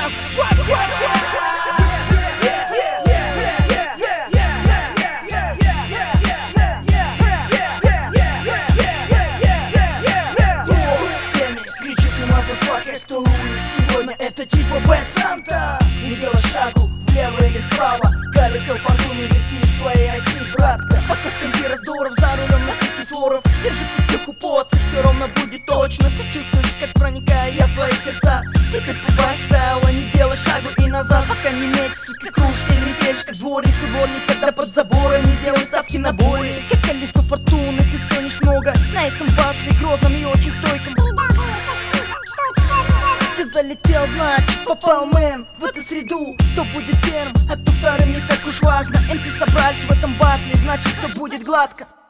Сегодня это типа Бэд Санта. Не делай шагу влево или вправо, колесо фортуны лети в своей оси, братка. Пока в компе раздоров, за рулем на стыке своров, держи пятюку по цик, все ровно будет точно. Ты чувствуешь, как проникаю я в твои сердца. Теперь побачь стайла, не делай шагу и назад, пока не метишься, как кружка или метишь, как дворник и дворник, когда под забором не делай ставки на боли. Как колесо фортуны ты ценишь много на этом батле грозном и очень стойком. Ты залетел, значит попал, мэн, в эту среду. Кто будет первым, а кто вторым, не так уж важно. МС собрались в этом батле, значит все будет гладко.